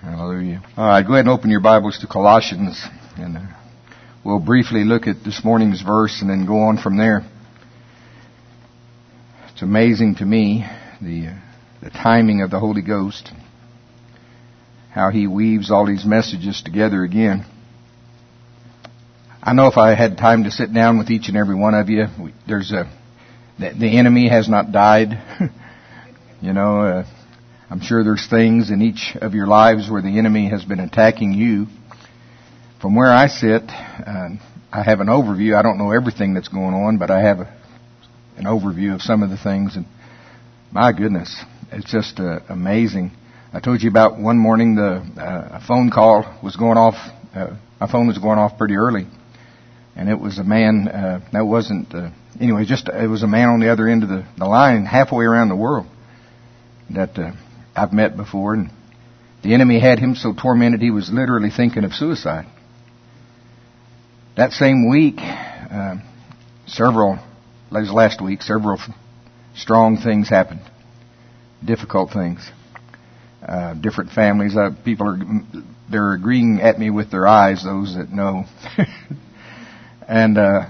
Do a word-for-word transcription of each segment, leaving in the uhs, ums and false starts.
Hallelujah. All right, go ahead and open your Bibles to Colossians, and uh, we'll briefly look at this morning's verse and then go on from there. It's amazing to me, the, uh, the timing of the Holy Ghost, how He weaves all these messages together again. I know if I had time to sit down with each and every one of you, we, there's a, the, the enemy has not died. you know, uh, I'm sure there's things in each of your lives where the enemy has been attacking you. From where I sit, uh, I have an overview. I don't know everything that's going on, but I have a, an overview of some of the things. And my goodness, it's just uh, amazing. I told you about one morning the uh, a phone call was going off. Uh, my phone was going off pretty early, and it was a man. Uh, that wasn't uh, anyway. Just it was a man on the other end of the, the line, halfway around the world, that uh, I've met before, and the enemy had him so tormented he was literally thinking of suicide. That same week, uh, several, that was last week, several strong things happened. Difficult things. Uh, different families. Uh, people are, they're agreeing at me with their eyes, those that know. and, uh,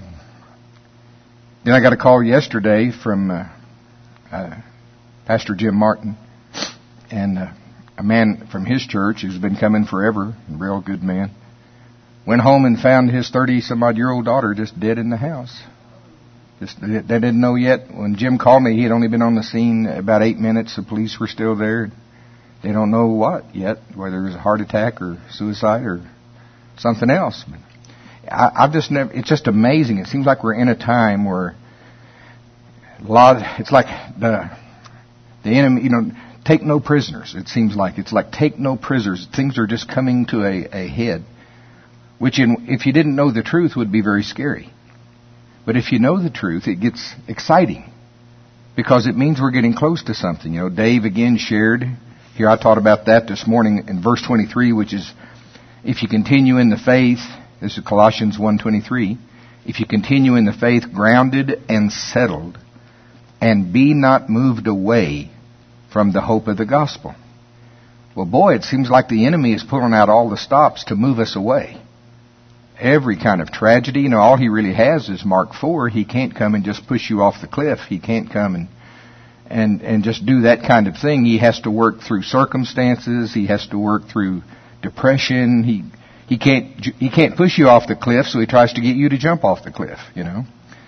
then I got a call yesterday from, uh, uh, Pastor Jim Martin. And uh, a man from his church who's been coming forever, a real good man, went home and found his thirty-some-odd-year-old daughter just dead in the house. Just they didn't know yet. When Jim called me, he had only been on the scene about eight minutes. The police were still there. They don't know what yet, whether it was a heart attack or suicide or something else. But I, I've just never. It's just amazing. It seems like we're in a time where a lot. It's like the the enemy, you know. Take no prisoners, it seems like. It's like take no prisoners. Things are just coming to a, a head, which in, if you didn't know the truth would be very scary. But if you know the truth, it gets exciting because it means we're getting close to something. You know, Dave again shared, here I taught about that this morning in verse twenty-three, which is, if you continue in the faith, this is Colossians one twenty-three, if you continue in the faith, grounded and settled, and be not moved away from the hope of the gospel. Well, boy, it seems like the enemy is pulling out all the stops to move us away. Every kind of tragedy, you know, all he really has is Mark four. He can't come and just push you off the cliff. He can't come and and and just do that kind of thing. He has to work through circumstances. He has to work through depression. He he can't he can't push you off the cliff, so he tries to get you to jump off the cliff, you know.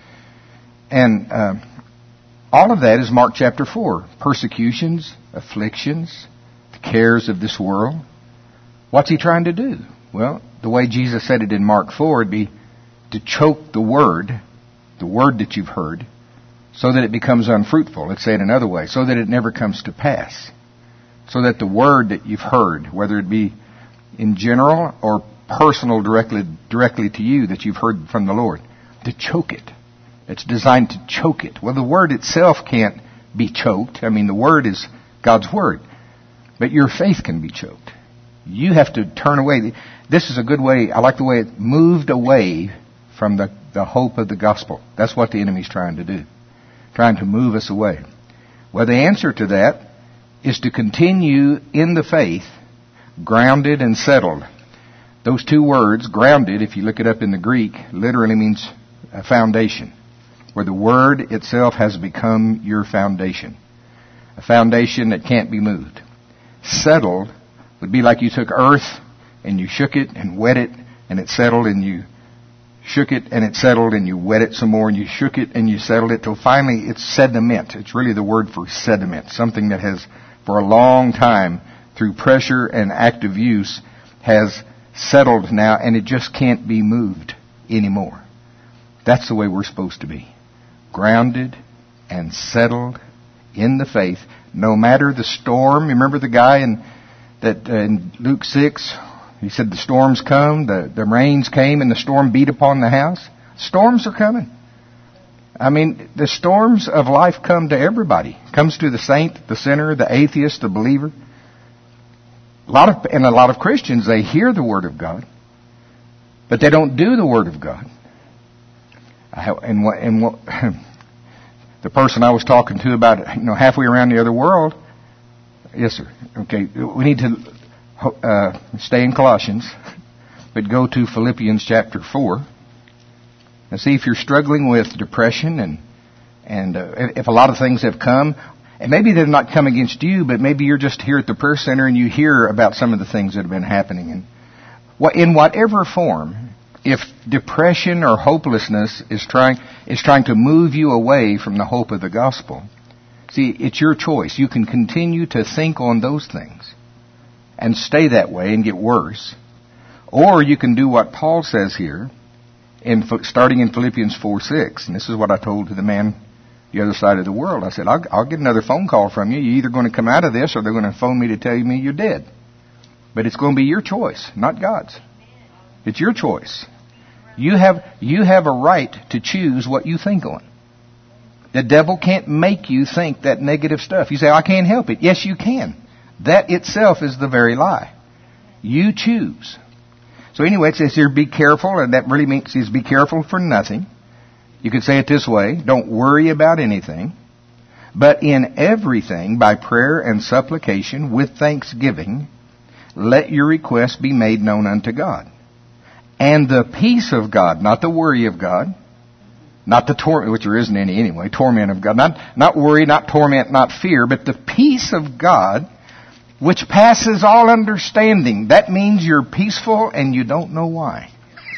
And uh, all of that is Mark chapter four. Persecutions, afflictions, the cares of this world. What's he trying to do? Well, the way Jesus said it in Mark four would be to choke the word, the word that you've heard, so that it becomes unfruitful. Let's say it another way, so that it never comes to pass. So that the word that you've heard, whether it be in general or personal directly, directly to you that you've heard from the Lord, to choke it. It's designed to choke it. Well, the word itself can't be choked. I mean, the word is God's word. But your faith can be choked. You have to turn away. This is a good way. I like the way it moved away from the, the hope of the gospel. That's what the enemy's trying to do. Trying to move us away. Well, the answer to that is to continue in the faith, grounded and settled. Those two words, grounded, if you look it up in the Greek, literally means a foundation. Where the word itself has become your foundation. A foundation that can't be moved. Settled would be like you took earth and you shook it and wet it and it settled, and you shook it and it settled, and you wet it some more and you shook it and you settled it till finally it's sediment. It's really the word for sediment. Something that has for a long time through pressure and active use has settled now, and it just can't be moved anymore. That's the way we're supposed to be. Grounded and settled in the faith, no matter the storm. Remember the guy in that uh, in Luke six? He said the storms come, the, the rains came, and the storm beat upon the house. Storms are coming. I mean, the storms of life come to everybody. Comes to the saint, the sinner, the atheist, the believer. A lot of and a lot of Christians, they hear the Word of God, but they don't do the Word of God. And what, and what, the person I was talking to about, you know, halfway around the other world, yes, sir. Okay, we need to uh, stay in Colossians, but go to Philippians chapter four. And see if you're struggling with depression and and uh, if a lot of things have come, and maybe they've not come against you, but maybe you're just here at the prayer center and you hear about some of the things that have been happening. And what, in whatever form, if depression or hopelessness is trying is trying to move you away from the hope of the gospel, see, it's your choice. You can continue to think on those things and stay that way and get worse, or you can do what Paul says here, in starting in Philippians four six, and this is what I told to the man the other side of the world. I said, I'll, I'll get another phone call from you. You're either going to come out of this or they're going to phone me to tell me you're dead. But it's going to be your choice, not God's. It's your choice. You have, you have a right to choose what you think on. The devil can't make you think that negative stuff. You say, I can't help it. Yes, you can. That itself is the very lie. You choose. So anyway, it says here, be careful, and that really means is be careful for nothing. You could say it this way, don't worry about anything, but in everything, by prayer and supplication, with thanksgiving, let your requests be made known unto God. And the peace of God, not the worry of God, not the torment, which there isn't any anyway, torment of God, not, not worry, not torment, not fear, but the peace of God, which passes all understanding. That means you're peaceful and you don't know why.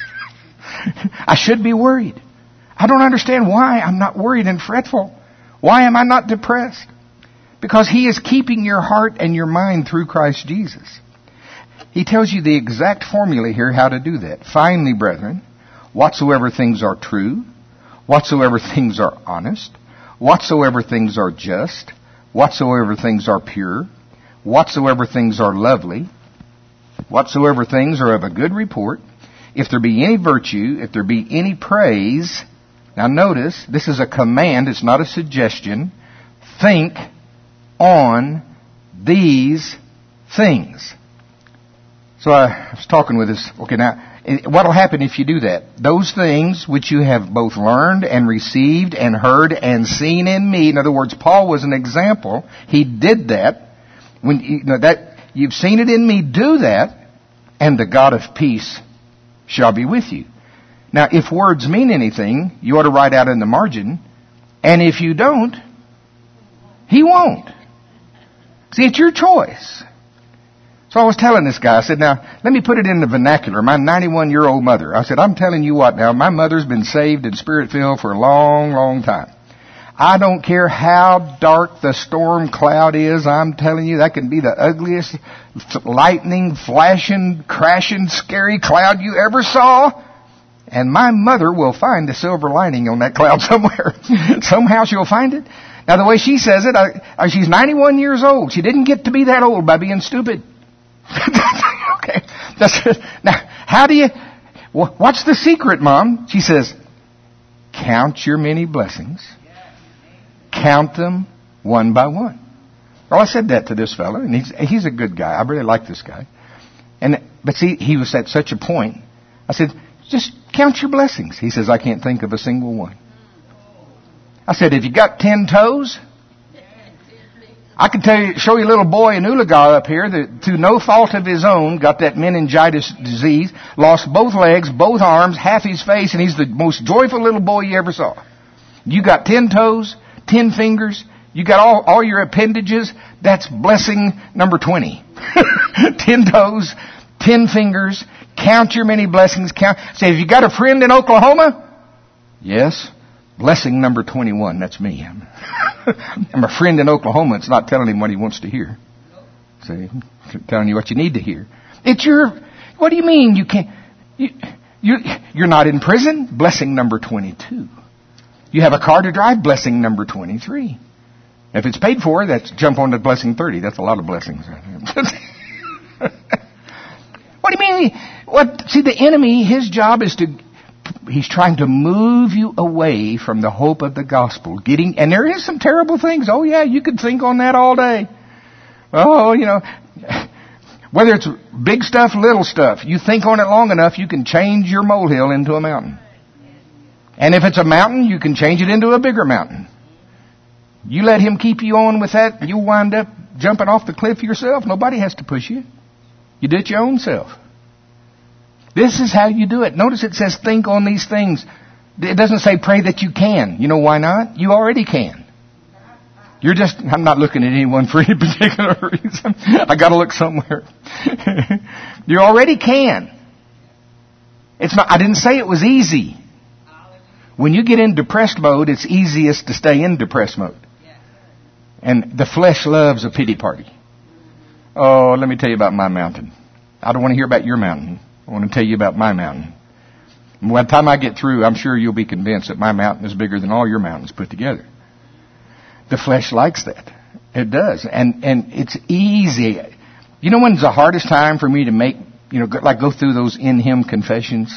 I should be worried. I don't understand why I'm not worried and fretful. Why am I not depressed? Because He is keeping your heart and your mind through Christ Jesus. He tells you the exact formula here how to do that. Finally, brethren, whatsoever things are true, whatsoever things are honest, whatsoever things are just, whatsoever things are pure, whatsoever things are lovely, whatsoever things are of a good report, if there be any virtue, if there be any praise. Now notice, this is a command, it's not a suggestion. Think on these things. So I was talking with this, okay, now, what will happen if you do that? Those things which you have both learned and received and heard and seen in me. In other words, Paul was an example. He did that. When you know that you've seen it in me, do that, and the God of peace shall be with you. Now, if words mean anything, you ought to write out in the margin, and if you don't, He won't. See, it's your choice. So I was telling this guy, I said, now, let me put it in the vernacular. My ninety-one-year-old mother. I said, I'm telling you what now, my mother's been saved and Spirit-filled for a long, long time. I don't care how dark the storm cloud is, I'm telling you, that can be the ugliest, lightning, flashing, crashing, scary cloud you ever saw. And my mother will find the silver lining on that cloud somewhere. Somehow she'll find it. Now the way she says it, I, I, she's ninety-one years old. She didn't get to be that old by being stupid. Okay. That's it. Now, how do you, what's the secret, Mom? She says, count your many blessings. Count them one by one. Well, I said that to this fellow, and he's, he's a good guy. I really like this guy. And, but see, he was at such a point. I said, just count your blessings. He says, I can't think of a single one. I said, have you got ten toes? I can tell you, show you a little boy in Ulaga up here that through no fault of his own got that meningitis disease, lost both legs, both arms, half his face, and he's the most joyful little boy you ever saw. You got ten toes, ten fingers, you got all, all your appendages. That's blessing number twenty. Ten toes, ten fingers, count your many blessings. Count. Say, have you got a friend in Oklahoma? Yes. Blessing number twenty-one, that's me. I'm, I'm a friend in Oklahoma. It's not telling him what he wants to hear. See, telling you what you need to hear. It's your, what do you mean you can't, you, you, you're not in prison? Blessing number twenty-two. You have a car to drive? Blessing number twenty-three. If it's paid for, that's jump on to blessing thirty. That's a lot of blessings. What do you mean? What? See, the enemy, his job is to, he's trying to move you away from the hope of the gospel. Getting, and there is some terrible things. Oh yeah, you could think on that all day. Oh, you know, whether it's big stuff, little stuff, you think on it long enough, you can change your molehill into a mountain. And if it's a mountain, you can change it into a bigger mountain. You let him keep you on with that, you'll wind up jumping off the cliff yourself. Nobody has to push you. You do it your own self. This is how you do it. Notice it says think on these things. It doesn't say pray that you can. You know why not? You already can. You're just, I'm not looking at anyone for any particular reason. I got to look somewhere. You already can. It's not, I didn't say it was easy. When you get in depressed mode, it's easiest to stay in depressed mode. And the flesh loves a pity party. Oh, let me tell you about my mountain. I don't want to hear about your mountain. I want to tell you about my mountain. And by the time I get through, I'm sure you'll be convinced that my mountain is bigger than all your mountains put together. The flesh likes that. It does. And and it's easy. You know when's the hardest time for me to make, you know, like go through those in Him confessions?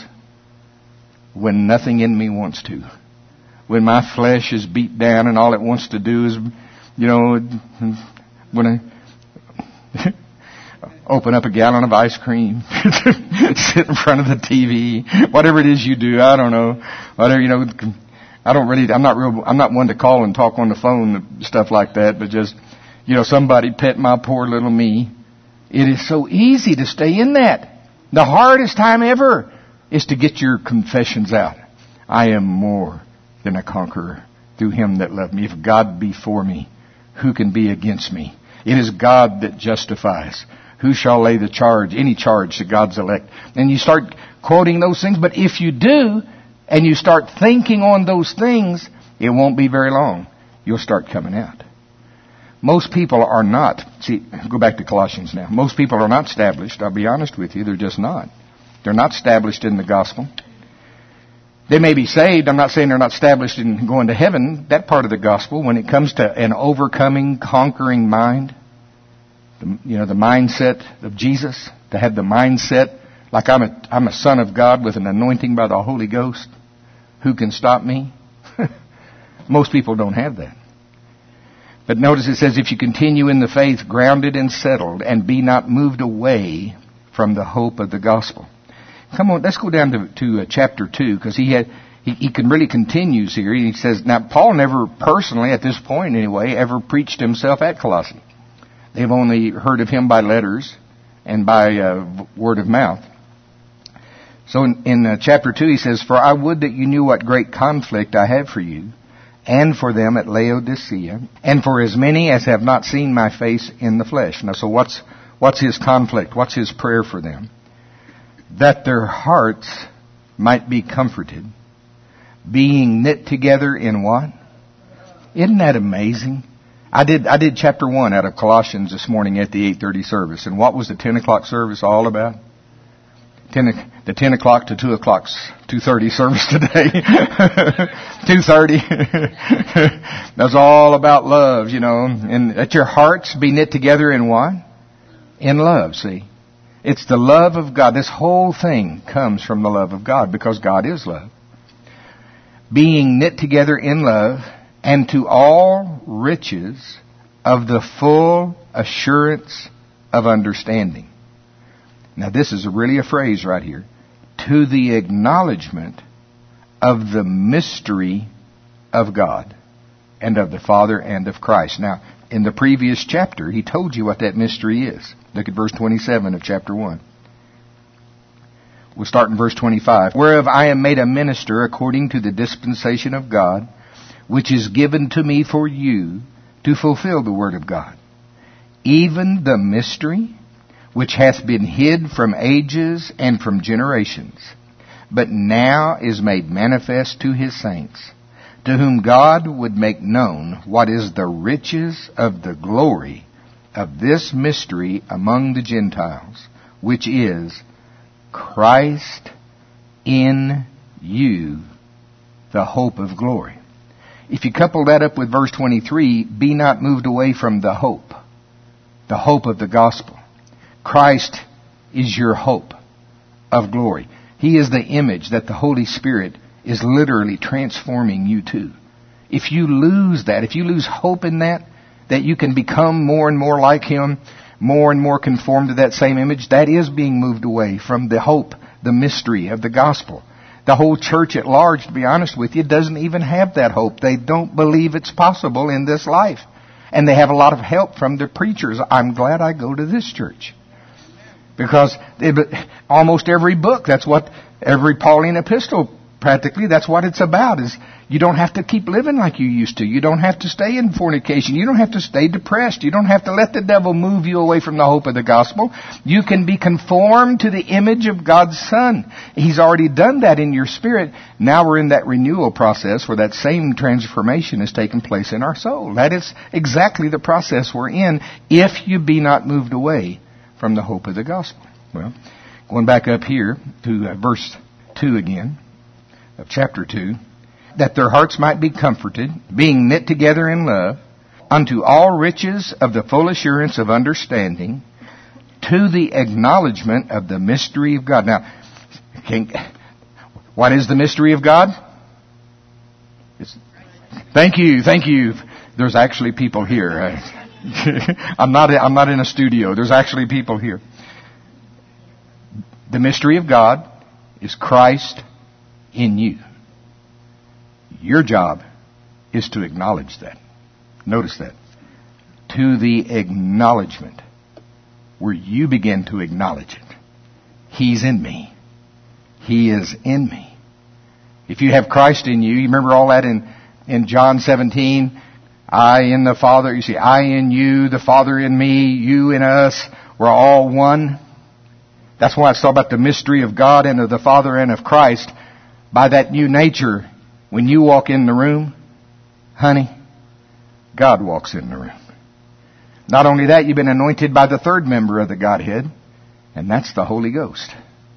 When nothing in me wants to. When my flesh is beat down and all it wants to do is, you know, when I open up a gallon of ice cream, sit in front of the T V, whatever it is you do, I don't know, whatever, you know, I don't really, I'm not real, I'm not one to call and talk on the phone, stuff like that, but just, you know, somebody pet my poor little me. It is so easy to stay in that. The hardest time ever is to get your confessions out. I am more than a conqueror through Him that loved me. If God be for me, who can be against me? It is God that justifies. Who shall lay the charge, any charge to God's elect? And you start quoting those things. But if you do, and you start thinking on those things, it won't be very long. You'll start coming out. Most people are not, see, go back to Colossians now. Most people are not established. I'll be honest with you. They're just not. They're not established in the gospel. They may be saved. I'm not saying they're not established in going to heaven. That part of the gospel, when it comes to an overcoming, conquering mind, the, you know, the mindset of Jesus, to have the mindset like I'm a, I'm a son of God with an anointing by the Holy Ghost. Who can stop me? Most people don't have that. But notice it says, if you continue in the faith, grounded and settled, and be not moved away from the hope of the gospel. Come on, let's go down to, to uh, chapter two, because he had he, he can really continues here. He says, now Paul never personally, at this point anyway, ever preached himself at Colossae. They've only heard of him by letters and by uh, word of mouth. So in, in uh, chapter two he says, for I would that you knew what great conflict I have for you, and for them at Laodicea, and for as many as have not seen my face in the flesh. Now, so what's what's his conflict? What's his prayer for them? That their hearts might be comforted, being knit together in what? Isn't that amazing? I did I did chapter one out of Colossians this morning at the eight thirty service. And what was the ten o'clock service all about? Ten, the ten o'clock to two o'clock, two thirty service today. two thirty. That's all about love, you know. And let your hearts be knit together in what? In love, see. It's the love of God. This whole thing comes from the love of God, because God is love. Being knit together in love, and to all riches of the full assurance of understanding. Now this is really a phrase right here. To the acknowledgement of the mystery of God and of the Father and of Christ. Now, in the previous chapter, he told you what that mystery is. Look at verse twenty-seven of chapter one. We'll start in verse twenty-five. Whereof I am made a minister according to the dispensation of God, which is given to me for you to fulfill the word of God. Even the mystery which hath been hid from ages and from generations, but now is made manifest to his saints, to whom God would make known what is the riches of the glory of this mystery among the Gentiles, which is Christ in you, the hope of glory. If you couple that up with verse twenty-three, be not moved away from the hope, the hope of the gospel. Christ is your hope of glory. He is the image that the Holy Spirit is literally transforming you to. If you lose that, if you lose hope in that, that you can become more and more like Him, more and more conformed to that same image, that is being moved away from the hope, the mystery of the gospel. The whole church at large, to be honest with you, doesn't even have that hope. They don't believe it's possible in this life. And they have a lot of help from their preachers. I'm glad I go to this church. Because it, almost every book, that's what, every Pauline epistle, practically, that's what it's about, is you don't have to keep living like you used to. You don't have to stay in fornication. You don't have to stay depressed. You don't have to let the devil move you away from the hope of the gospel. You can be conformed to the image of God's Son. He's already done that in your spirit. Now we're in that renewal process where that same transformation is taking place in our soul. That is exactly the process we're in, if you be not moved away from the hope of the gospel. Well, going back up here to uh, verse two again of chapter two. That their hearts might be comforted, being knit together in love, unto all riches of the full assurance of understanding, to the acknowledgement of the mystery of God. Now, can, what is the mystery of God? It's, thank you, thank you. There's actually people here. I'm not. I'm not in a studio. There's actually people here. The mystery of God is Christ in you. Your job is to acknowledge that. Notice that. To the acknowledgement, where you begin to acknowledge it. He's in me. He is in me. If you have Christ in you, you remember all that in, in John seventeen? I in the Father, you see, I in you, the Father in me, you in us, we're all one. That's why it's all about the mystery of God and of the Father and of Christ. By that new nature, when you walk in the room, honey, God walks in the room. Not only that, you've been anointed by the third member of the Godhead, and that's the Holy Ghost.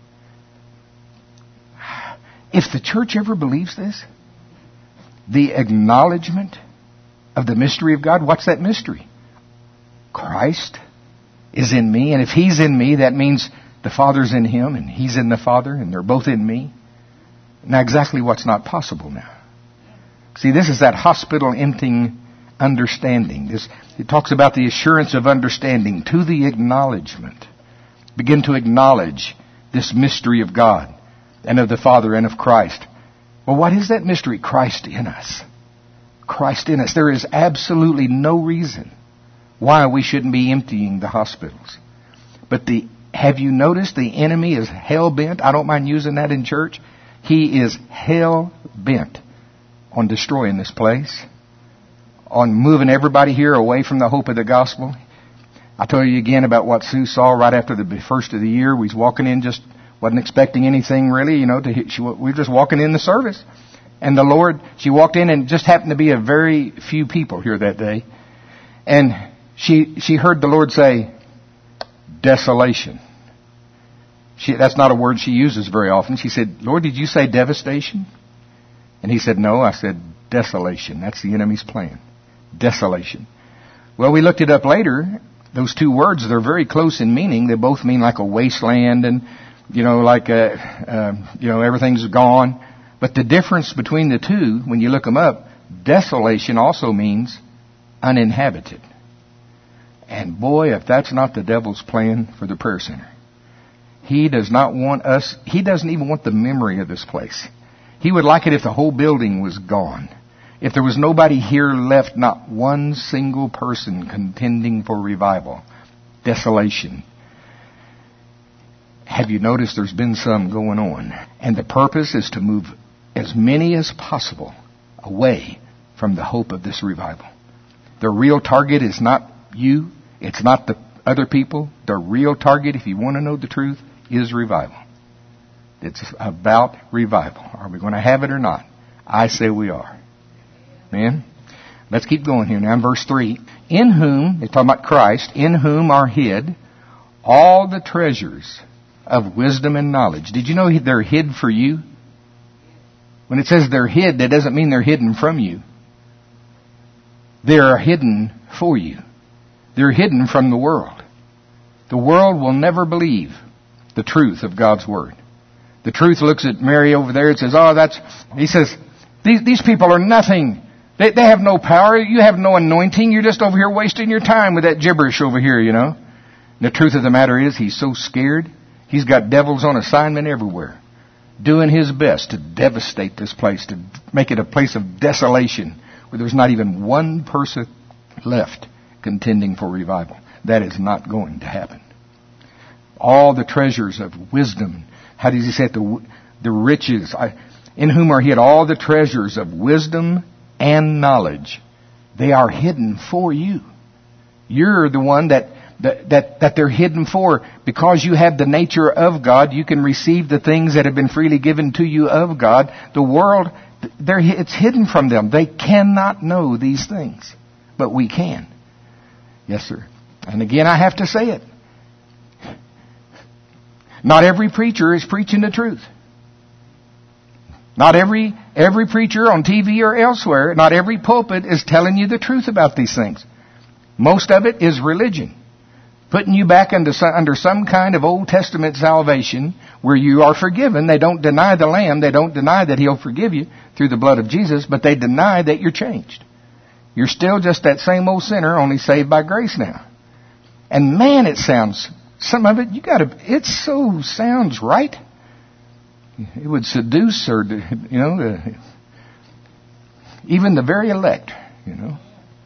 If the church ever believes this, the acknowledgement of the mystery of God, what's that mystery? Christ is in me, and if He's in me, that means the Father's in Him, and He's in the Father, and they're both in me. Now, exactly what's not possible now. See, this is that hospital emptying understanding. This, it talks about the assurance of understanding to the acknowledgement. Begin to acknowledge this mystery of God and of the Father and of Christ. Well, what is that mystery? Christ in us. Christ in us. There is absolutely no reason why we shouldn't be emptying the hospitals. But the have you noticed the enemy is hell-bent? I don't mind using that in church. He is hell-bent on destroying this place, on moving everybody here away from the hope of the gospel. I'll tell you again about what Sue saw right after the first of the year. We was walking in, just wasn't expecting anything really, you know. To, she, we were just walking in the service. And the Lord, she walked in and just happened to be a very few people here that day. And she she heard the Lord say, desolation. She, that's not a word she uses very often. She said, Lord, did you say devastation? And He said, no. I said, desolation. That's the enemy's plan. Desolation. Well, we looked it up later. Those two words, they're very close in meaning. They both mean like a wasteland and, you know, like, a, uh, you know, everything's gone. But the difference between the two, when you look them up, desolation also means uninhabited. And boy, if that's not the devil's plan for the prayer center. He does not want us, he doesn't even want the memory of this place. He would like it if the whole building was gone. If there was nobody here left, not one single person contending for revival. Desolation. Have you noticed there's been some going on? And the purpose is to move as many as possible away from the hope of this revival. The real target is not you. It's not the other people. The real target, if you want to know the truth, is revival. It's about revival. Are we going to have it or not? I say we are. Amen? Let's keep going here now in verse three. In whom, they're talking about Christ, in whom are hid all the treasures of wisdom and knowledge. Did you know they're hid for you? When it says they're hid, that doesn't mean they're hidden from you. They're hidden for you. They're hidden from the world. The world will never believe the truth of God's Word. The truth looks at Mary over there and says, oh, that's, he says, these, these people are nothing. They, they have no power. You have no anointing. You're just over here wasting your time with that gibberish over here, you know. And the truth of the matter is he's so scared. He's got devils on assignment everywhere, doing his best to devastate this place, to make it a place of desolation where there's not even one person left contending for revival. That is not going to happen. all the treasures of wisdom. How does he say it? The, the riches, I, in whom are hid all the treasures of wisdom and knowledge. They are hidden for you. You're the one that, that, that, that they're hidden for. Because you have the nature of God, you can receive the things that have been freely given to you of God. The world, they're, it's hidden from them. They cannot know these things. But we can. Yes, sir. And again, I have to say it. Not every preacher is preaching the truth. Not every every preacher on T V or elsewhere, not every pulpit is telling you the truth about these things. Most of it is religion. Putting you back under some, under some kind of Old Testament salvation where you are forgiven. They don't deny the Lamb. They don't deny that He'll forgive you through the blood of Jesus, but they deny that you're changed. You're still just that same old sinner, only saved by grace now. And man, it sounds, some of it, you gotta, it so sounds right. It would seduce or, you know, the, even the very elect, you know.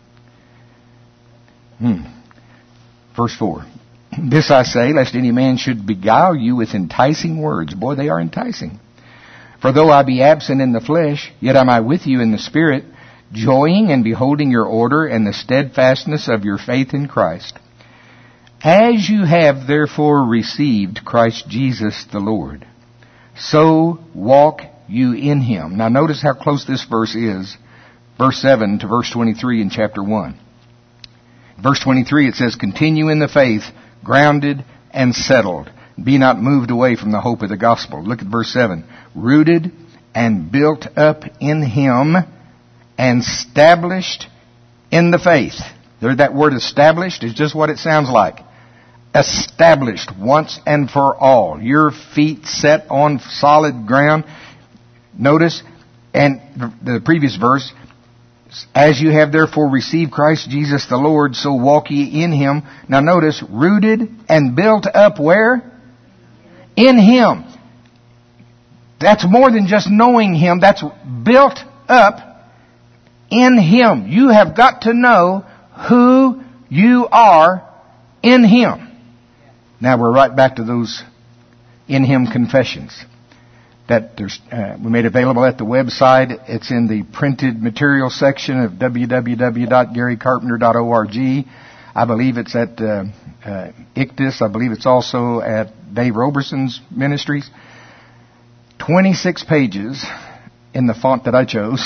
Hmm. Verse four. This I say, lest any man should beguile you with enticing words. Boy, they are enticing. For though I be absent in the flesh, yet am I with you in the Spirit, joying and beholding your order and the steadfastness of your faith in Christ. As you have therefore received Christ Jesus the Lord, so walk you in Him. Now notice how close this verse is. Verse seven to verse twenty-three in chapter one. Verse twenty-three it says, continue in the faith, grounded and settled. Be not moved away from the hope of the gospel. Look at verse seven. Rooted and built up in Him and established in the faith. There, that word established is just what it sounds like. Established once and for all. Your feet set on solid ground. Notice, and the, the previous verse, as you have therefore received Christ Jesus the Lord, so walk ye in Him. Now notice, rooted and built up where? In Him. That's more than just knowing Him. That's built up in Him. You have got to know who you are in Him. Now we're right back to those in Him confessions that there's, uh, we made available at the website. It's in the printed material section of w w w dot gary carpenter dot org. I believe it's at uh, uh, I C T I S. I believe it's also at Dave Roberson's ministries. twenty-six pages in the font that I chose.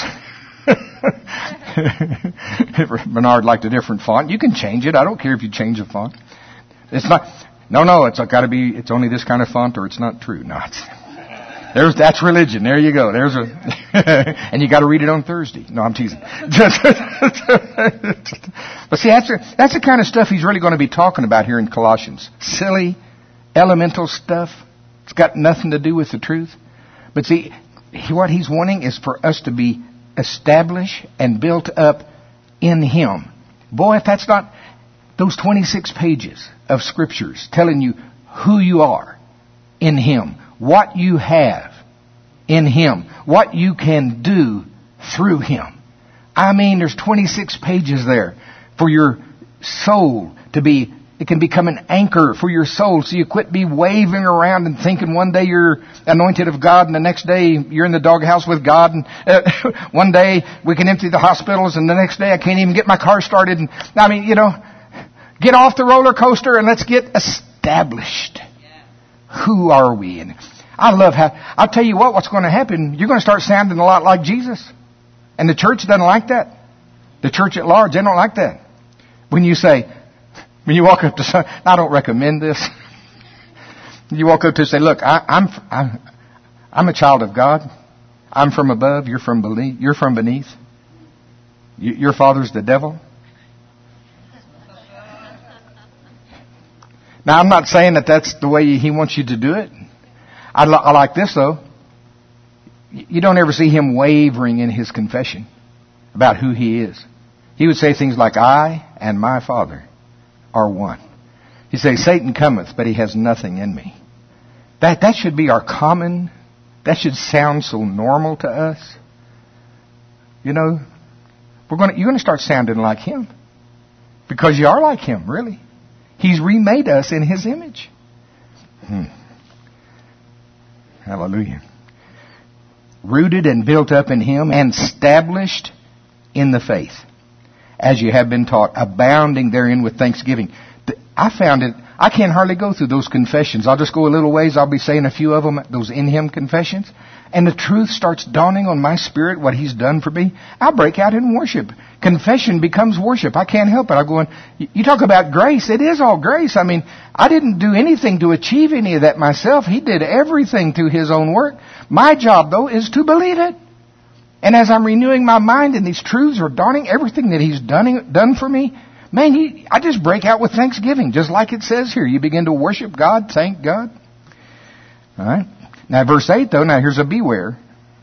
If Bernard liked a different font, you can change it. I don't care if you change the font. It's not. No, no, it's got to be, it's only this kind of font or it's not true. No, it's, there's, that's religion. There you go. There's a, and you got to read it on Thursday. No, I'm teasing. But see, that's, a, that's the kind of stuff he's really going to be talking about here in Colossians. Silly, elemental stuff. It's got nothing to do with the truth. But see, what he's wanting is for us to be established and built up in Him. Boy, if that's not those twenty-six pages of scriptures telling you who you are in Him, what you have in Him, what you can do through Him. I mean, there's twenty-six pages there for your soul to be, it can become an anchor for your soul so you quit be waving around and thinking one day you're anointed of God and the next day you're in the doghouse with God and uh, one day we can empty the hospitals and the next day I can't even get my car started. And I mean, you know, get off the roller coaster and let's get established. Who are we? And I love how, I'll tell you what, what's going to happen. You're going to start sounding a lot like Jesus. And the church doesn't like that. The church at large, they don't like that. When you say, when you walk up to some, I don't recommend this. You walk up to and say, look, I, I'm, I'm, I'm a child of God. I'm from above. You're from beneath. You're from beneath. You, your father's the devil. Now, I'm not saying that that's the way He wants you to do it. I, li- I like this, though. You don't ever see Him wavering in His confession about who He is. He would say things like, I and my Father are one. He'd say, Satan cometh, but he has nothing in me. That, that should be our common, that should sound so normal to us. You know, we're going to, you're going to start sounding like Him. Because you are like Him, really. He's remade us in His image. Hmm. Hallelujah. Rooted and built up in Him and established in the faith, as you have been taught, abounding therein with thanksgiving. I found it, I can't hardly go through those confessions. I'll just go a little ways. I'll be saying a few of them, those in Him confessions. And the truth starts dawning on my spirit, what He's done for me. I'll break out in worship. Confession becomes worship. I can't help it. I'm going, you talk about grace. It is all grace. I mean, I didn't do anything to achieve any of that myself. He did everything through His own work. My job, though, is to believe it. And as I'm renewing my mind and these truths are dawning, everything that He's done, done for me, man, he, I just break out with thanksgiving, just like it says here. You begin to worship God, thank God. All right. Now, verse eight, though, now here's a beware.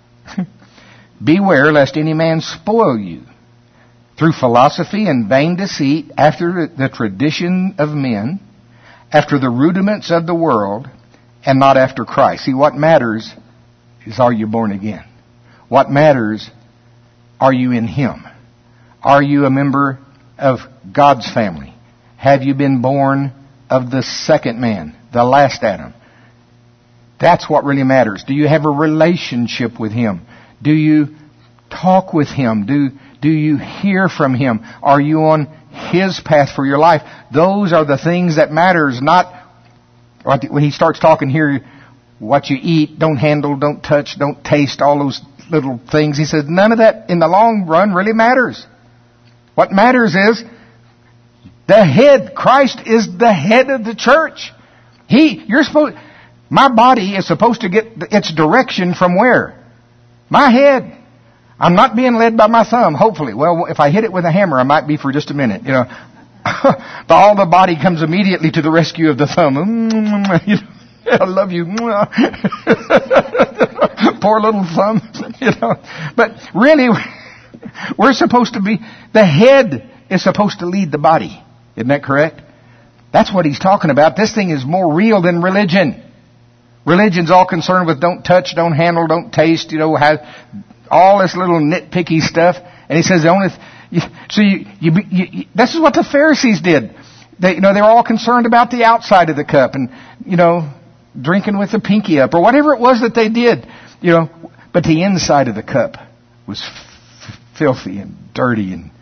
Beware lest any man spoil you through philosophy and vain deceit, after the tradition of men, after the rudiments of the world, and not after Christ. See, what matters is, are you born again? What matters, are you in Him? Are you a member of God's family? Have you been born of the second man, the last Adam? That's what really matters. Do you have a relationship with Him? Do you talk with Him? Do, do you hear from Him? Are you on His path for your life? Those are the things that matters, not when He starts talking here, what you eat, don't handle, don't touch, don't taste, all those little things. He says none of that in the long run really matters. What matters is the head. Christ is the head of the church. He, you're supposed, my body is supposed to get its direction from where? My head. I'm not being led by my thumb, hopefully. Well, if I hit it with a hammer, I might be for just a minute, you know. But all the body comes immediately to the rescue of the thumb. You know, I love you. Poor little thumb, you know. But really, we're supposed to be, the head is supposed to lead the body. Isn't that correct? That's what he's talking about. This thing is more real than religion. Religion's all concerned with don't touch, don't handle, don't taste, you know, have all this little nitpicky stuff. And he says the only, th- so you, you, you, you, this is what the Pharisees did. They, you know, they were all concerned about the outside of the cup and, you know, drinking with the pinky up or whatever it was that they did, you know, but the inside of the cup was f- filthy and dirty and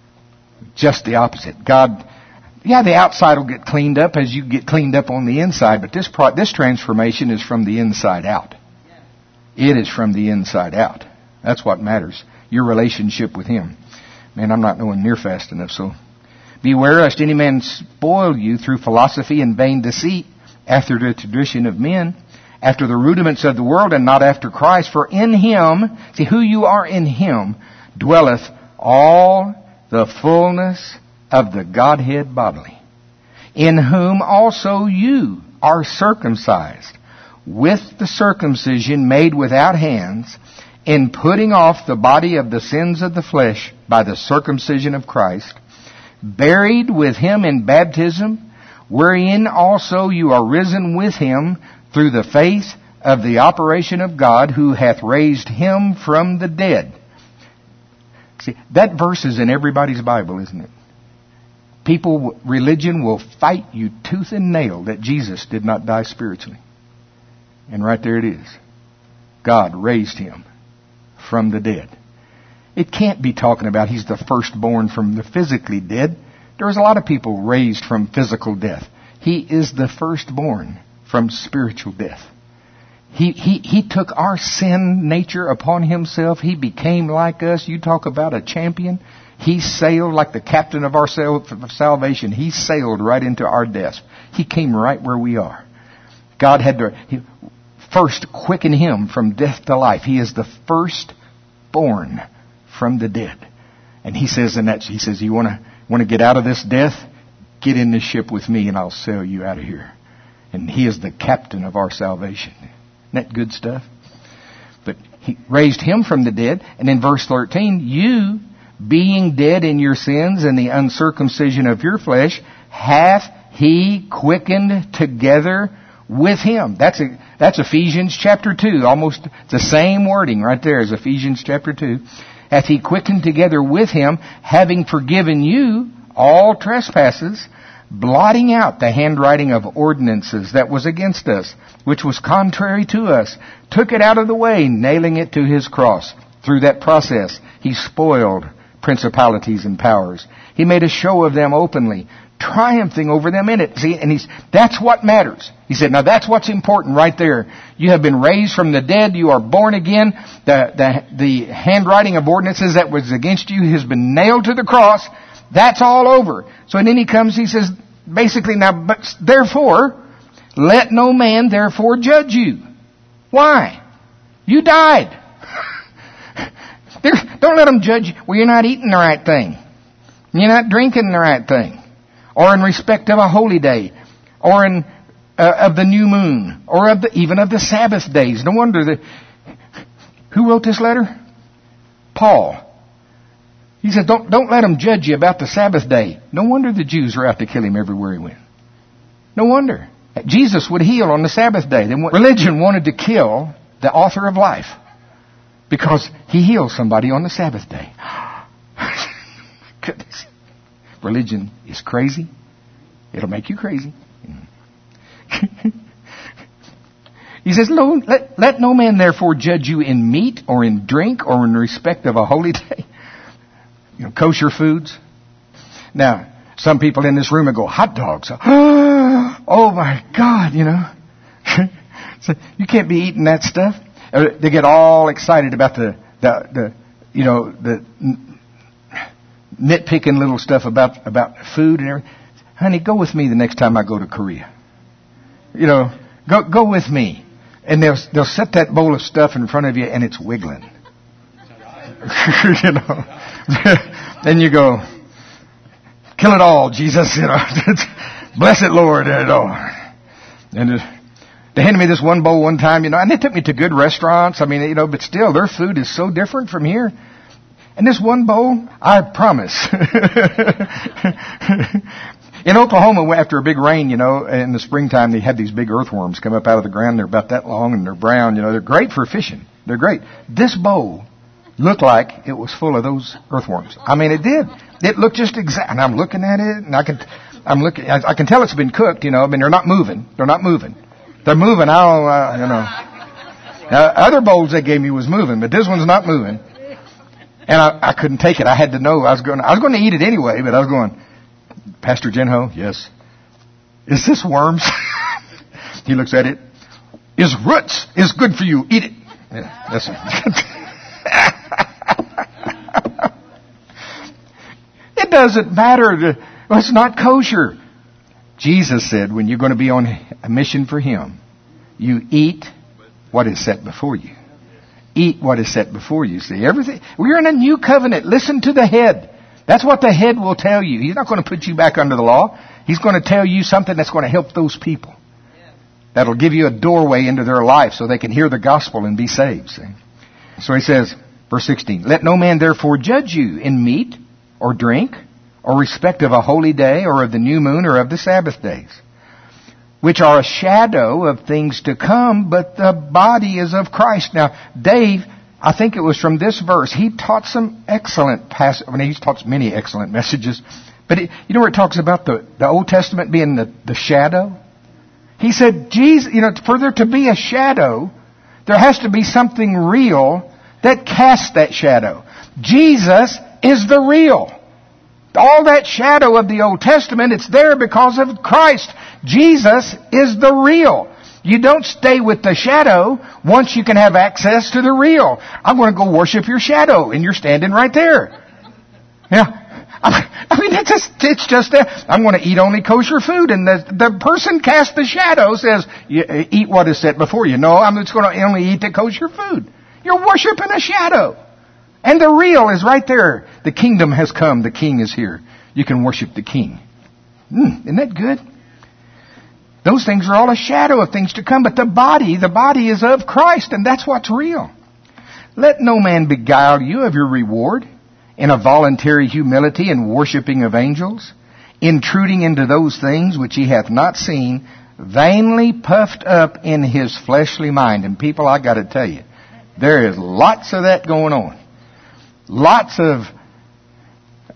just the opposite. God, yeah, the outside will get cleaned up as you get cleaned up on the inside, but this pro- this transformation is from the inside out. It is from the inside out. That's what matters. Your relationship with Him. Man, I'm not going near fast enough, so beware lest any man spoil you through philosophy and vain deceit, after the tradition of men, after the rudiments of the world, and not after Christ. For in Him, see, who you are in Him, dwelleth all the fullness of the Godhead bodily, in whom also you are circumcised, with the circumcision made without hands, in putting off the body of the sins of the flesh by the circumcision of Christ, buried with Him in baptism, wherein also you are risen with Him through the faith of the operation of God, who hath raised Him from the dead. See, that verse is in everybody's Bible, isn't it? People, religion will fight you tooth and nail that Jesus did not die spiritually. And right there it is. God raised Him from the dead. It can't be talking about He's the firstborn from the physically dead. There's a lot of people raised from physical death. He is the firstborn from spiritual death. He, he, he took our sin nature upon Himself. He became like us. You talk about a champion. He sailed like the captain of our salvation. He sailed right into our death. He came right where we are. God had to he, first quicken Him from death to life. He is the firstborn from the dead. And He says in that, He says, you want to want to get out of this death? Get in this ship with me and I'll sail you out of here. And He is the captain of our salvation. Isn't that good stuff? But He raised Him from the dead. And in verse thirteen, you, being dead in your sins and the uncircumcision of your flesh, hath He quickened together with Him. That's a, that's Ephesians chapter two. Almost the same wording right there as Ephesians chapter two. Hath He quickened together with Him, having forgiven you all trespasses, blotting out the handwriting of ordinances that was against us, which was contrary to us, took it out of the way, nailing it to his cross. Through that process, he spoiled principalities and powers. He made a show of them openly, triumphing over them in it. See, and he's, that's what matters. He said, now that's what's important right there. You have been raised from the dead. You are born again. The, the, the handwriting of ordinances that was against you has been nailed to the cross. That's all over. So and then he comes, he says, basically, now, but therefore, let no man therefore judge you. Why? You died. There, don't let them judge you. Well, you're not eating the right thing. You're not drinking the right thing. Or in respect of a holy day. Or in uh, of the new moon. Or of the, even of the Sabbath days. No wonder that... Who wrote this letter? Paul. He said, don't, don't let them judge you about the Sabbath day. No wonder the Jews were out to kill him everywhere he went. No wonder. Jesus would heal on the Sabbath day. Then religion wanted to kill the author of life. Because he healed somebody on the Sabbath day. Goodness. Religion is crazy. It'll make you crazy. He says, let, let no man therefore judge you in meat or in drink or in respect of a holy day. You know, kosher foods. Now, some people in this room will go, hot dogs. Oh my God, you know. So you can't be eating that stuff. They get all excited about the, the, the you know, the nitpicking little stuff about, about food and everything. Honey, go with me the next time I go to Korea. You know, go, go with me. And they'll, they'll set that bowl of stuff in front of you and it's wiggling. You know. Then you go, kill it all, Jesus, you know. Bless it, Lord, you know. And uh, they handed me this one bowl one time, you know, and they took me to good restaurants. I mean, you know, but still, their food is so different from here. And this one bowl, I promise. In Oklahoma, after a big rain, you know, in the springtime, they had these big earthworms come up out of the ground. They're about that long and they're brown. You know, they're great for fishing. They're great. This bowl looked like it was full of those earthworms. I mean, it did. It looked just exact. And I'm looking at it, and I can, I'm looking. I can tell it's been cooked. You know, I mean, they're not moving. They're not moving. They're moving. I don't, uh, you know. Now, other bowls they gave me was moving, but this one's not moving. And I, I couldn't take it. I had to know. I was going. I was going to eat it anyway, but I was going. Pastor Jenho, yes. Is this worms? He looks at it. Is roots is good for you. Eat it. Yeah, that's it. It doesn't matter. Well, it's not kosher. Jesus said when you're going to be on a mission for Him, you eat what is set before you. Eat what is set before you. See, everything. We're in a new covenant. Listen to the head. That's what the head will tell you. He's not going to put you back under the law. He's going to tell you something that's going to help those people. That'll give you a doorway into their life so they can hear the gospel and be saved. See? So he says, verse sixteen, let no man therefore judge you in meat or drink or respect of a holy day or of the new moon or of the Sabbath days, which are a shadow of things to come, but the body is of Christ. Now, Dave, I think it was from this verse, he taught some excellent passages. I mean, he's taught many excellent messages. But it, you know where it talks about the, the Old Testament being the, the shadow? He said, Jesus, you know, for there to be a shadow, there has to be something real that casts that shadow. Jesus is the real. All that shadow of the Old Testament, it's there because of Christ. Jesus is the real. You don't stay with the shadow once you can have access to the real. I'm going to go worship your shadow, and you're standing right there. Yeah. I mean, it's just, it's just that I'm going to eat only kosher food, and the, the person cast the shadow says, eat what is set before you. No, I'm just going to only eat the kosher food. You're worshiping a shadow. And the real is right there. The kingdom has come. The king is here. You can worship the king. Mm, isn't that good? Those things are all a shadow of things to come. But the body, the body is of Christ, and that's what's real. Let no man beguile you of your reward in a voluntary humility and worshiping of angels, intruding into those things which he hath not seen, vainly puffed up in his fleshly mind. And people, I got to tell you, there is lots of that going on. Lots of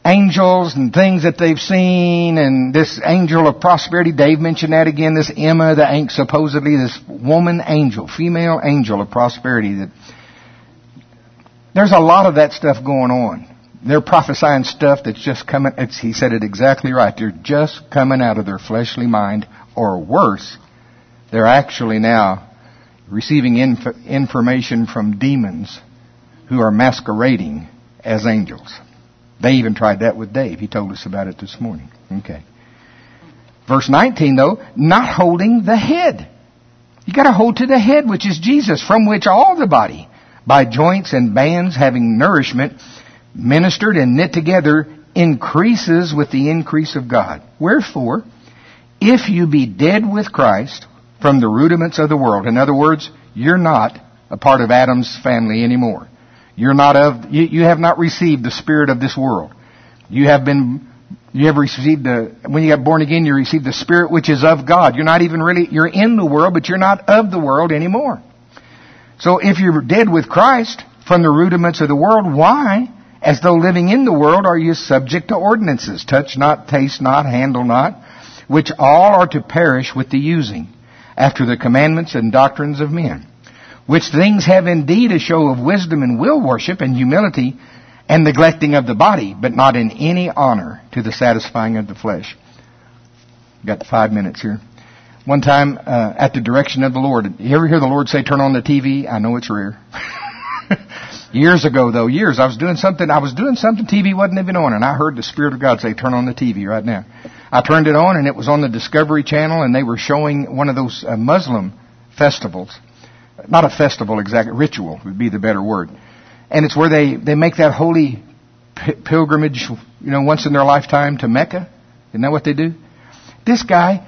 angels and things that they've seen, and this angel of prosperity. Dave mentioned that again. This Emma, the ang- supposedly this woman angel, female angel of prosperity. That there's a lot of that stuff going on. They're prophesying stuff that's just coming. It's, he said it exactly right. They're just coming out of their fleshly mind, or worse, they're actually now receiving inf- information from demons who are masquerading as angels. They even tried that with Dave. He told us about it this morning. Okay. Verse nineteen, though, not holding the head. You got to hold to the head, which is Jesus, from which all the body, by joints and bands having nourishment, ministered and knit together, increases with the increase of God. Wherefore, if you be dead with Christ from the rudiments of the world, in other words, you're not a part of Adam's family anymore. You're not of, you, you have not received the spirit of this world. You have been, you have received the, when you got born again, you received the spirit which is of God. You're not even really, you're in the world, but you're not of the world anymore. So if you're dead with Christ from the rudiments of the world, why, as though living in the world, are you subject to ordinances? Touch not, taste not, handle not, which all are to perish with the using, after the commandments and doctrines of men. Which things have indeed a show of wisdom and will worship and humility and neglecting of the body, but not in any honor to the satisfying of the flesh. Got five minutes here. One time, uh, at the direction of the Lord, you ever hear the Lord say, turn on the T V? I know it's rare. Years ago, though, years, I was doing something, I was doing something T V wasn't even on, and I heard the Spirit of God say, turn on the T V right now. I turned it on, and it was on the Discovery Channel, and they were showing one of those uh, Muslim festivals. Not a festival exactly, ritual would be the better word. And it's where they, they make that holy p- pilgrimage, you know, once in their lifetime to Mecca. Isn't that what they do? This guy,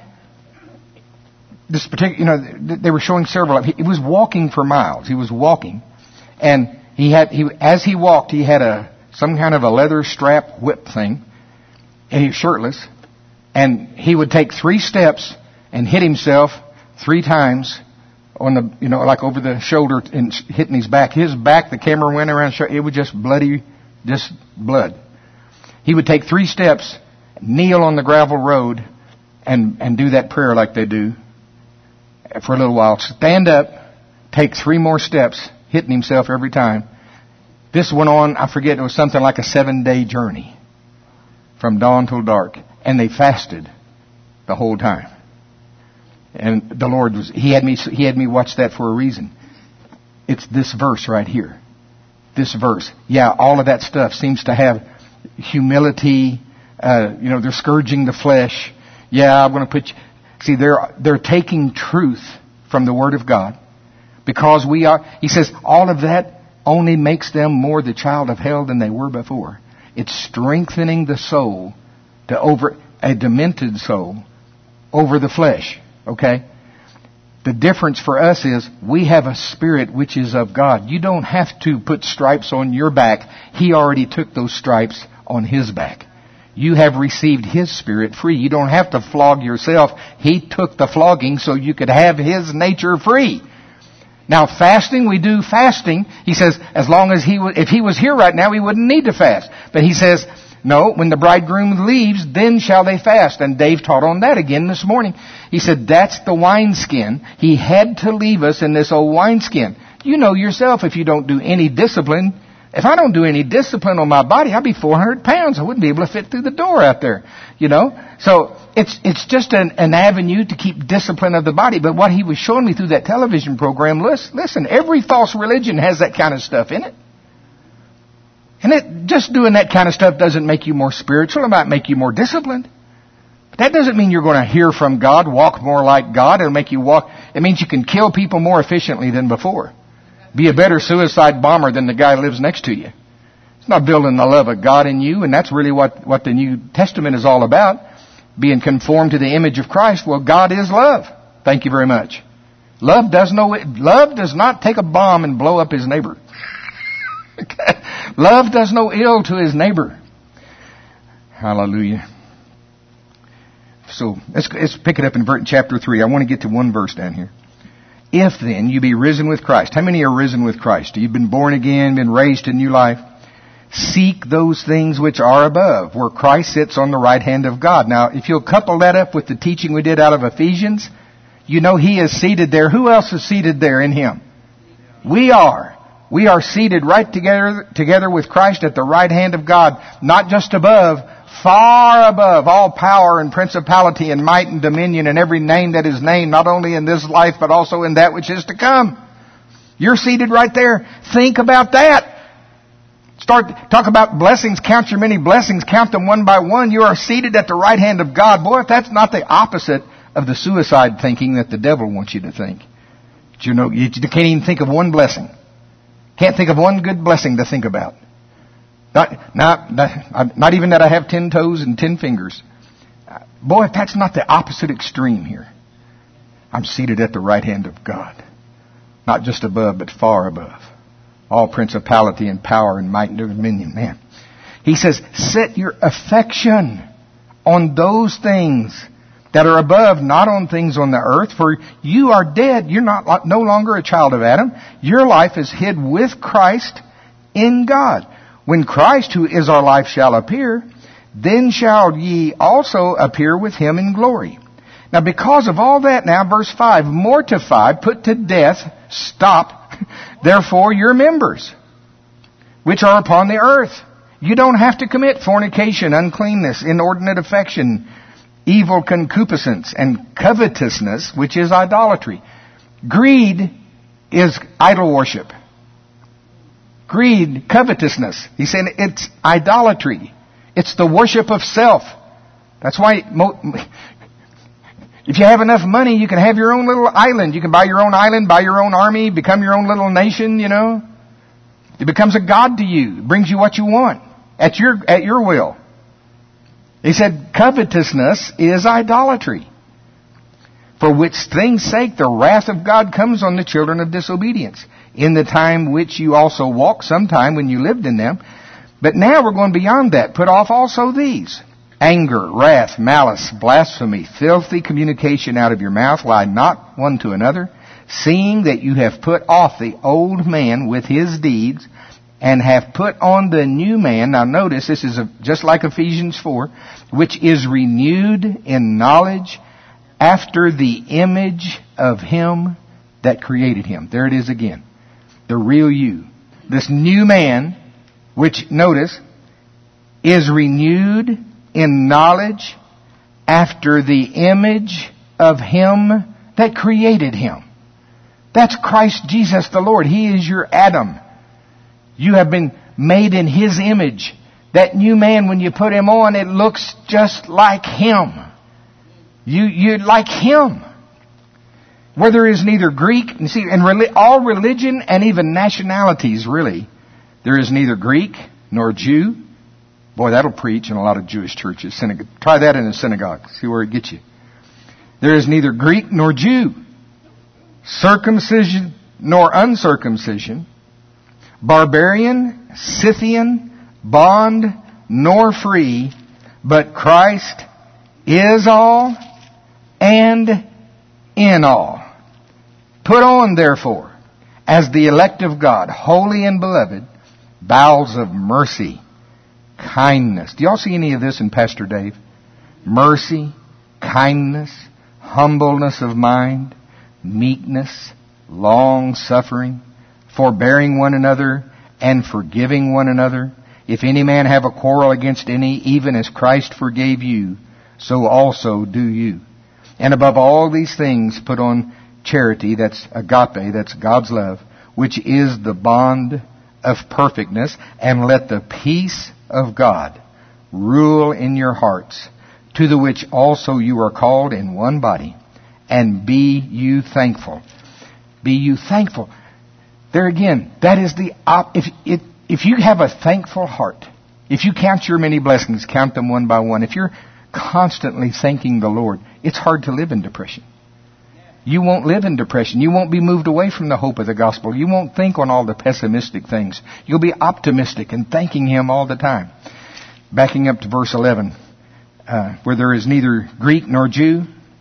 this particular, you know, they were showing several of, he was walking for miles. He was walking. And he had, he, as he walked, he had a, some kind of a leather strap whip thing. And he was shirtless. And he would take three steps and hit himself three times on the, you know, like over the shoulder and hitting his back. His back, the camera went around, it was just bloody, just blood. He would take three steps, kneel on the gravel road, and, and do that prayer like they do for a little while. Stand up, take three more steps, hitting himself every time. This went on, I forget, it was something like a seven-day journey from dawn till dark. And they fasted the whole time. And the Lord was, He had me, He had me watch that for a reason. It's this verse right here. This verse. Yeah, all of that stuff seems to have humility. Uh, you know, they're scourging the flesh. Yeah, I'm going to put you, see, they're, they're taking truth from the Word of God. Because we are, He says, all of that only makes them more the child of hell than they were before. It's strengthening the soul to over, a demented soul over the flesh. Okay? The difference for us is we have a spirit which is of God. You don't have to put stripes on your back. He already took those stripes on His back. You have received His Spirit free. You don't have to flog yourself. He took the flogging so you could have His nature free. Now fasting, we do fasting. He says, as long as He, if He was here right now, He wouldn't need to fast. But He says, no, when the bridegroom leaves, then shall they fast. And Dave taught on that again this morning. He said, that's the wineskin. He had to leave us in this old wineskin. You know yourself, if you don't do any discipline, if I don't do any discipline on my body, I'll be four hundred pounds. I wouldn't be able to fit through the door out there. You know? So, it's, it's just an, an avenue to keep discipline of the body. But what he was showing me through that television program, listen, listen, every false religion has that kind of stuff in it. And it, just doing that kind of stuff doesn't make you more spiritual. It might make you more disciplined. But that doesn't mean you're going to hear from God, walk more like God. It'll make you walk. It means you can kill people more efficiently than before. Be a better suicide bomber than the guy who lives next to you. It's not building the love of God in you, and that's really what, what the New Testament is all about. Being conformed to the image of Christ. Well, God is love. Thank you very much. Love does no, love does not take a bomb and blow up his neighbor. Okay. Love does no ill to his neighbor. Hallelujah. So let's, let's pick it up in chapter three. I want to get to one verse down here. If then you be risen with Christ. How many are risen with Christ? You've been born again, been raised to new life. seek those things which are above, where Christ sits on the right hand of God. Now, if you'll couple that up with the teaching we did out of Ephesians, you know He is seated there. Who else is seated there in Him? We are. We are seated right together, together with Christ at the right hand of God, not just above, far above all power and principality and might and dominion and every name that is named, not only in this life, but also in that which is to come. You're seated right there. Think about that. Start, talk about blessings. Count your many blessings. Count them one by one. You are seated at the right hand of God. Boy, if that's not the opposite of the suicide thinking that the devil wants you to think. But you know, you can't even think of one blessing. Can't think of one good blessing to think about. Not, not, not, not even that I have ten toes and ten fingers. Boy, if that's not the opposite extreme here. I'm seated at the right hand of God. Not just above, but far above. All principality and power and might and dominion. Man. He says, set your affection on those things that are above, not on things on the earth. For you are dead. You're not no longer a child of Adam. Your life is hid with Christ in God. When Christ, who is our life, shall appear, then shall ye also appear with Him in glory. Now, because of all that, now, verse five, mortify, put to death, stop, therefore, your members, which are upon the earth. You don't have to commit fornication, uncleanness, inordinate affection, evil concupiscence, and covetousness, which is idolatry. Greed is idol worship. Greed, covetousness. He's saying it's idolatry. It's the worship of self. That's why... Mo- If you have enough money, you can have your own little island. You can buy your own island, buy your own army, become your own little nation, you know. It becomes a god to you. It brings you what you want at your at your will. He said, covetousness is idolatry, for which things' sake the wrath of God comes on the children of disobedience, in the time which you also walked sometime when you lived in them. But now we're going beyond that. Put off also these: anger, wrath, malice, blasphemy, filthy communication out of your mouth. Lie not one to another, seeing that you have put off the old man with his deeds, and have put on the new man. Now notice, this is a, just like Ephesians four, which is renewed in knowledge after the image of Him that created him. There it is again. The real you. This new man, which, notice, is renewed in knowledge after the image of Him that created him. That's Christ Jesus the Lord. He is your Adam. You have been made in His image. That new man, when you put him on, it looks just like Him. You, you're like Him. Where there is neither Greek, and see, and all religion and even nationalities, really, there is neither Greek nor Jew. Boy, that'll preach in a lot of Jewish churches. Synagogue. Try that in a synagogue. See where it gets you. There is neither Greek nor Jew, circumcision nor uncircumcision, barbarian, Scythian, bond nor free, but Christ is all and in all. Put on, therefore, as the elect of God, holy and beloved, bowels of mercy, kindness. Do y'all see any of this in Pastor Dave? Mercy, kindness, humbleness of mind, meekness, long-suffering, forbearing one another, and forgiving one another. If any man have a quarrel against any, even as Christ forgave you, so also do you. And above all these things, put on charity, that's agape, that's God's love, which is the bond of perfectness, and let the peace of God rule in your hearts, to the which also you are called in one body, and be you thankful. Be you thankful. There again, that is the op- if it, if you have a thankful heart, if you count your many blessings, count them one by one. If you're constantly thanking the Lord, it's hard to live in depression. You won't live in depression. You won't be moved away from the hope of the gospel. You won't think on all the pessimistic things. You'll be optimistic and thanking Him all the time. Backing up to verse eleven, uh, where there is neither Greek nor Jew.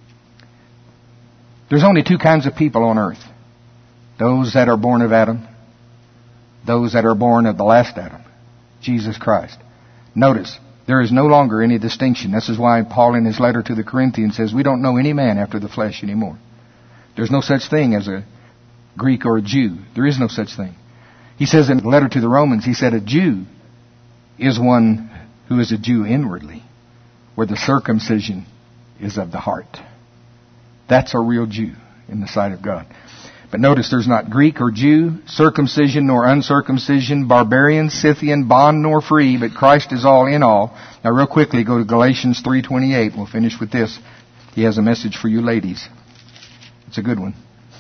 There's only two kinds of people on earth. Those that are born of Adam. Those that are born of the last Adam. Jesus Christ. Notice, there is no longer any distinction. This is why Paul in his letter to the Corinthians says, we don't know any man after the flesh anymore. There's no such thing as a Greek or a Jew. There is no such thing. He says in the letter to the Romans, he said a Jew is one who is a Jew inwardly, where the circumcision is of the heart. That's a real Jew in the sight of God. But notice there's not Greek or Jew, circumcision nor uncircumcision, barbarian, Scythian, bond nor free, but Christ is all in all. Now real quickly go to Galatians three twenty-eight. We'll finish with this. He has a message for you ladies. It's a good one.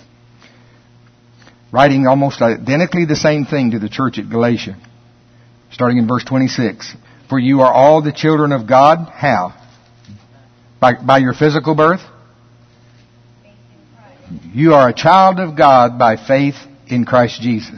Writing almost identically the same thing to the church at Galatia. Starting in verse twenty-six. For you are all the children of God. How? By, by your physical birth? You are a child of God by faith in Christ Jesus.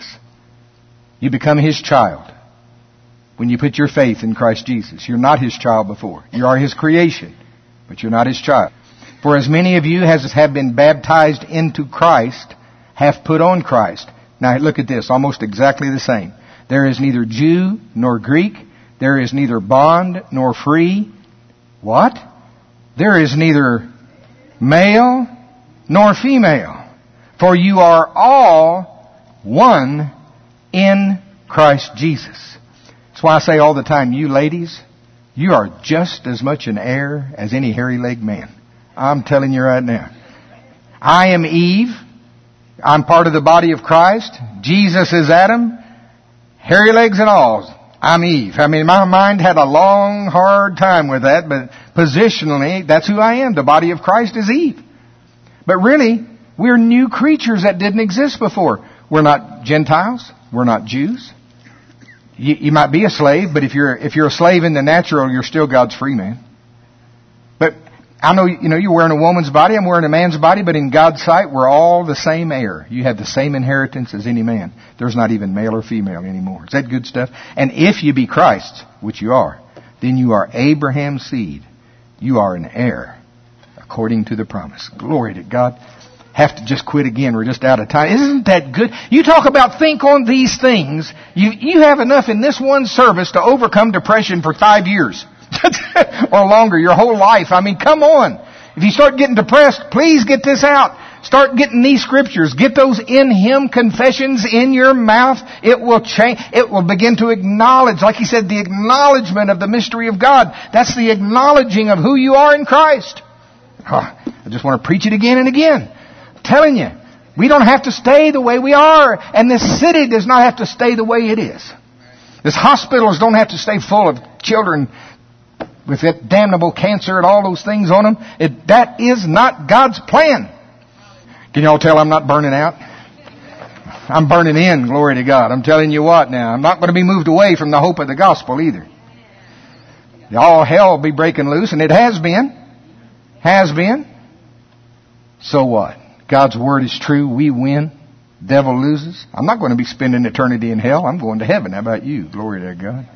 You become His child when you put your faith in Christ Jesus. You're not His child before. You are His creation, but you're not His child. For as many of you as have been baptized into Christ have put on Christ. Now look at this, almost exactly the same. There is neither Jew nor Greek. There is neither bond nor free. What? There is neither male nor female. For you are all one in Christ Jesus. That's why I say all the time, you ladies, you are just as much an heir as any hairy-legged man. I'm telling you right now. I am Eve. I'm part of the body of Christ. Jesus is Adam. Hairy legs and all. I'm Eve. I mean, my mind had a long, hard time with that, but positionally, that's who I am. The body of Christ is Eve. But really, we're new creatures that didn't exist before. We're not Gentiles. We're not Jews. You, you might be a slave, but if you're if you're a slave in the natural, you're still God's free man. But I know, you know, you're wearing a woman's body, I'm wearing a man's body, but in God's sight, we're all the same heir. You have the same inheritance as any man. There's not even male or female anymore. Is that good stuff? And if you be Christ's, which you are, then you are Abraham's seed. You are an heir, according to the promise. Glory to God. Have to just quit again. We're just out of time. Isn't that good? You talk about think on these things. You, you have enough in this one service to overcome depression for five years. Or longer, your whole life. I mean, come on. If you start getting depressed, please get this out. Start getting these scriptures. Get those in Him confessions in your mouth. It will change. It will begin to acknowledge, like he said, the acknowledgement of the mystery of God. That's the acknowledging of who you are in Christ. Oh, I just want to preach it again and again. I'm telling you, we don't have to stay the way we are. And this city does not have to stay the way it is. This hospitals don't have to stay full of children with that damnable cancer and all those things on them. It, that is not God's plan. Can y'all tell I'm not burning out? I'm burning in, glory to God. I'm telling you what now. I'm not going to be moved away from the hope of the gospel either. All hell will be breaking loose, and it has been. Has been. So what? God's word is true. We win. Devil loses. I'm not going to be spending eternity in hell. I'm going to heaven. How about you? Glory to God.